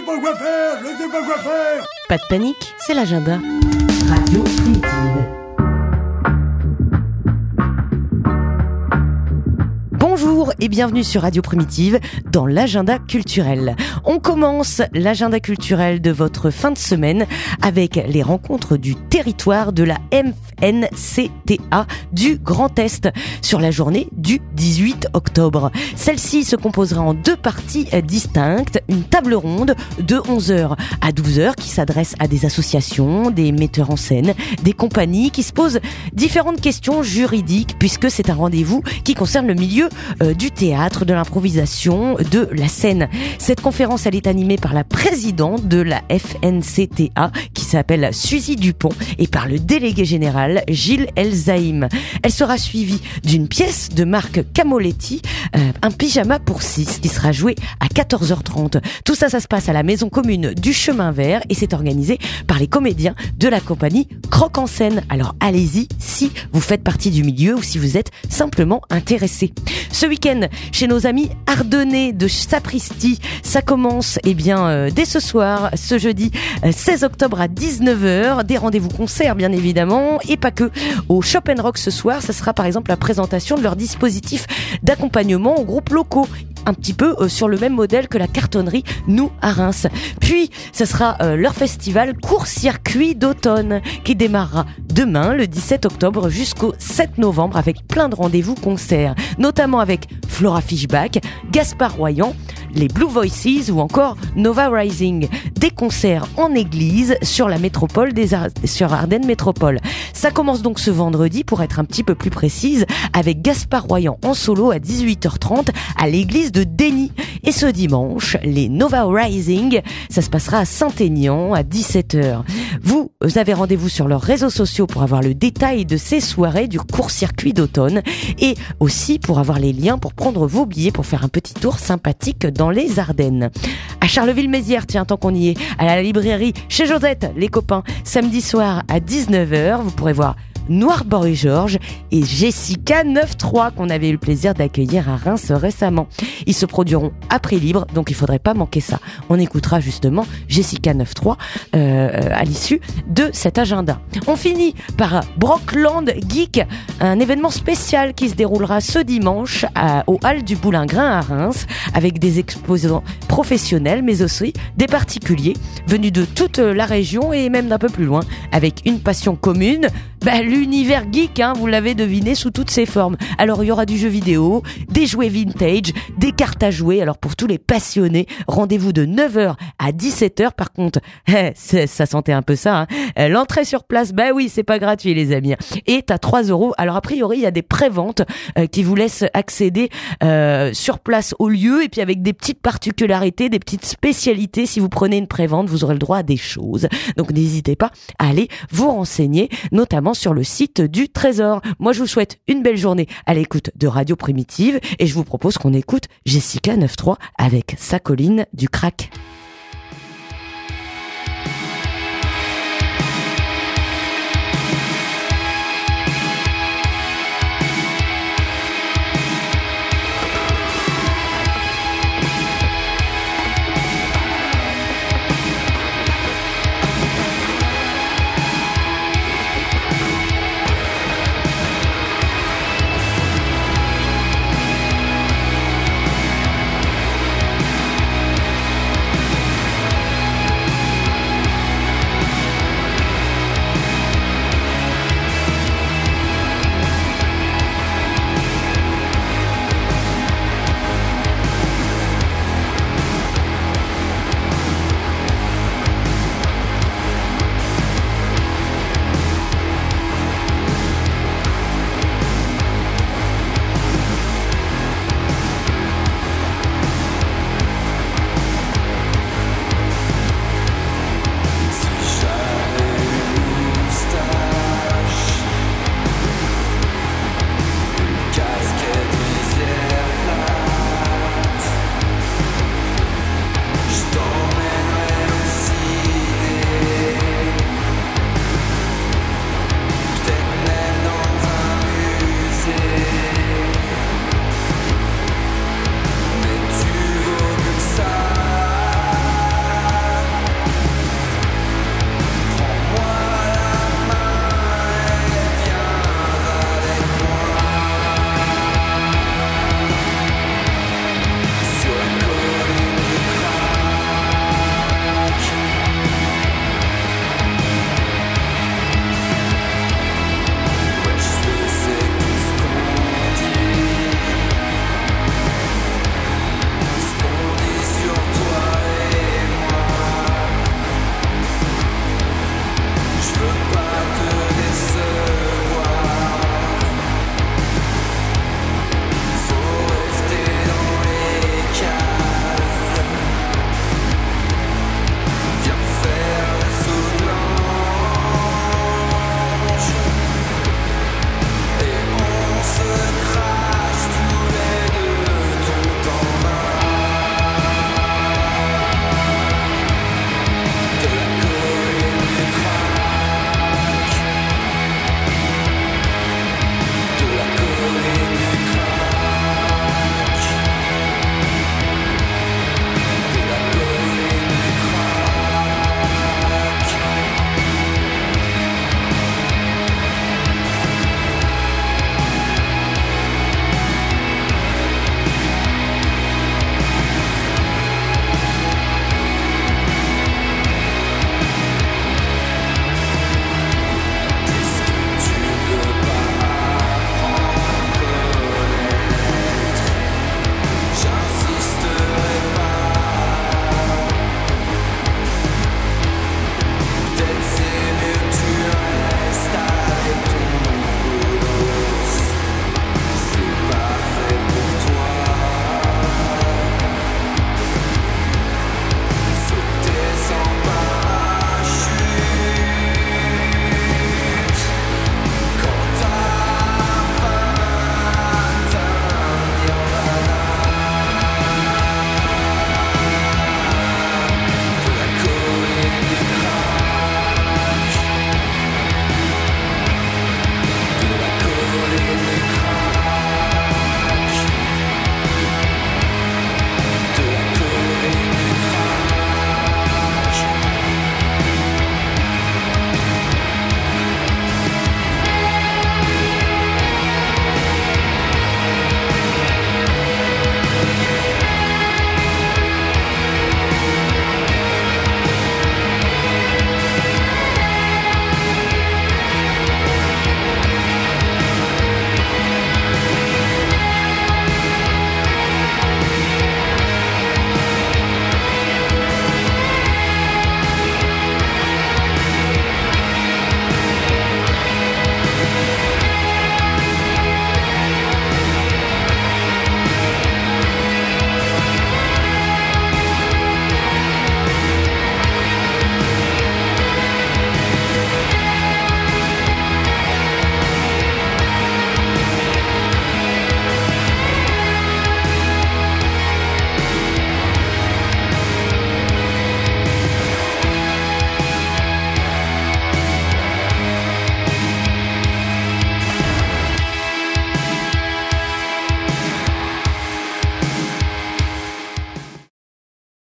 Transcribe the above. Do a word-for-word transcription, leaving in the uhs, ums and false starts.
sais pas quoi faire, je sais pas quoi faire. Pas de panique, c'est l'agenda. Radio Primitive. Bonjour et bienvenue sur Radio Primitive dans l'agenda culturel. On commence l'agenda culturel de votre fin de semaine avec les rencontres du territoire de la F N C T A du Grand Est sur la journée du dix-huit octobre. Celle-ci se composera en deux parties distinctes, une table ronde de onze heures à douze heures qui s'adresse à des associations, des metteurs en scène, des compagnies qui se posent différentes questions juridiques puisque c'est un rendez-vous qui concerne le milieu euh, du théâtre, de l'improvisation, de la scène. Cette conférence, elle est animée par la présidente de la F N C T A qui s'appelle Suzy Dupont et par le délégué général Gilles Elzaïm. Elle sera suivie d'une pièce de Marc Camoletti, euh, un pyjama pour six, qui sera joué à quatorze heures trente. Tout ça, ça se passe à la maison commune du Chemin Vert et c'est organisé par les comédiens de la compagnie Croque en Scène. Alors allez-y si vous faites partie du milieu ou si vous êtes simplement intéressé. Ce week-end, chez nos amis ardennais de Sapristi, ça commence eh bien euh, dès ce soir, ce jeudi euh, seize octobre à dix-neuf heures. Des rendez-vous concerts bien évidemment et pas que. Au Shop and Rock ce soir, ça sera par exemple la présentation de leur dispositif d'accompagnement aux groupes locaux. Un petit peu euh, sur le même modèle que la cartonnerie Nous à Reims. Puis, ça sera euh, leur festival Court-Circuit d'automne qui démarrera demain, le dix-sept octobre, jusqu'au sept novembre avec plein de rendez-vous concerts, notamment avec Flora Fischbach, Gaspard Royan, les Blue Voices ou encore Nova Rising. Des concerts en église sur la métropole des Ar- sur Ardennes Métropole. Ça commence donc ce vendredi, pour être un petit peu plus précise, avec Gaspard Royan en solo à dix-huit heures trente à l'église de Dény. Et ce dimanche, les Nova Rising, ça se passera à Saint-Aignan à dix-sept heures. Vous avez rendez-vous sur leurs réseaux sociaux pour avoir le détail de ces soirées du court-circuit d'automne et aussi pour avoir les liens pour prendre vos billets pour faire un petit tour sympathique dans les Ardennes. À Charleville-Mézières, tiens, tant qu'on y est, à la librairie chez Josette, les copains, samedi soir à dix-neuf heures, vous pourrez voir Noir Boy Georges et Jessica neuf trois qu'on avait eu le plaisir d'accueillir à Reims récemment. Ils se produiront à prix libre, donc il faudrait pas manquer ça. On écoutera justement Jessica neuf trois euh, à l'issue de cet agenda. On finit par Brockland Geek, un événement spécial qui se déroulera ce dimanche à, au Hall du Boulingrin à Reims avec des exposants professionnels mais aussi des particuliers venus de toute la région et même d'un peu plus loin avec une passion commune. Bah, l'univers geek, hein, vous l'avez deviné, sous toutes ses formes. Alors, il y aura du jeu vidéo, des jouets vintage, des cartes à jouer. Alors, pour tous les passionnés, rendez-vous de neuf heures à dix-sept heures. Par contre, ça sentait un peu ça, hein. L'entrée sur place, bah oui, c'est pas gratuit, les amis. Et t'as trois euros. Alors, a priori, il y a des préventes euh, qui vous laissent accéder euh, sur place au lieu. Et puis, avec des petites particularités, des petites spécialités. Si vous prenez une prévente, vous aurez le droit à des choses. Donc, n'hésitez pas à aller vous renseigner, notamment sur le site du Trésor. Moi, je vous souhaite une belle journée à l'écoute de Radio Primitive et je vous propose qu'on écoute Jessica neuf trois avec sa colline du crack.